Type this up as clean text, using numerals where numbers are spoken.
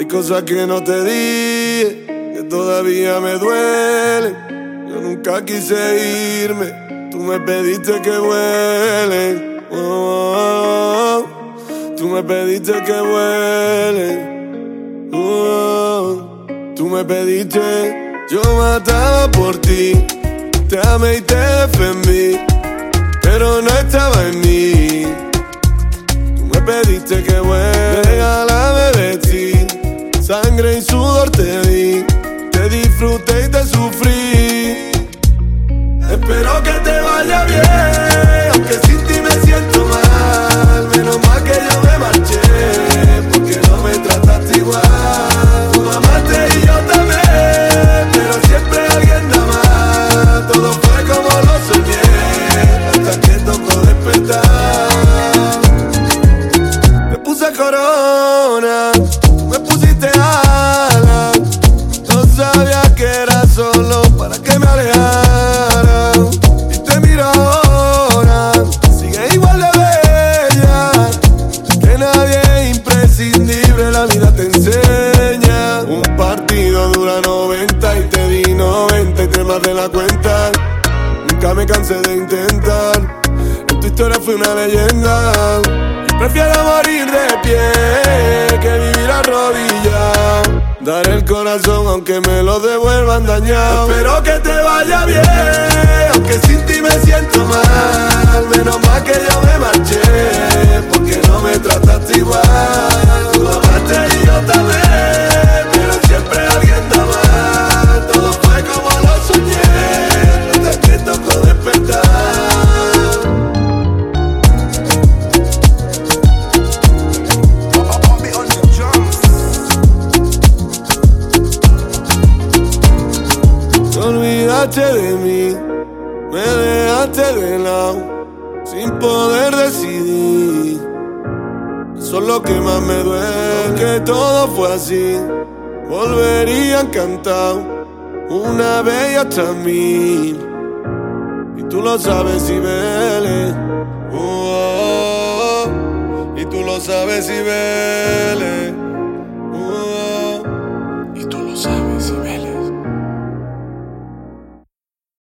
Hay cosas que no te dije, que todavía me duelen. Yo nunca quise irme, tú me pediste que vuele. Oh, tú me pediste que vuele. Oh, tú me pediste, yo mataba por ti. Te amé y te defendí, pero no estaba en mí. Tú me pediste que vuele. Regálame de ti, sangre y sudor te di. Te disfruté y te sufrí. Espero que te vaya bien, aunque sin ti me siento mal. Menos mal que yo me marché, porque no me trataste igual. Tú amaste y yo también, pero siempre alguien da más. Todo fue como lo soñé, hasta que tocó despertar. Me puse corona, me pusiste alas. No sabía que era solo para que me alejara. Y te miro ahora, sigue igual de bella. Que nadie es imprescindible, la vida te enseña. Un partido dura 90 y te di 93 más de la cuenta. Nunca me cansé de intentar, en tu historia fui una leyenda. Prefiero morir de pie que vivir arrodillado. Dar el corazón aunque me lo devuelvan dañado. Espero que te vaya bien, aunque sin ti me siento mal. Menos mal que yo me marché, porque no me trataste igual. Tú amaste y yo también, pero siempre alguien da más. Todo fue como lo soñé, hasta que tocó despertar. Olvidaste de mí, me dejaste de lado, sin poder decidir. Eso es lo que más me duele, que todo fue así. Volvería encantado, una vez y hasta mil. Y tú lo sabes, Cibeles. Y tú lo sabes, Cibeles.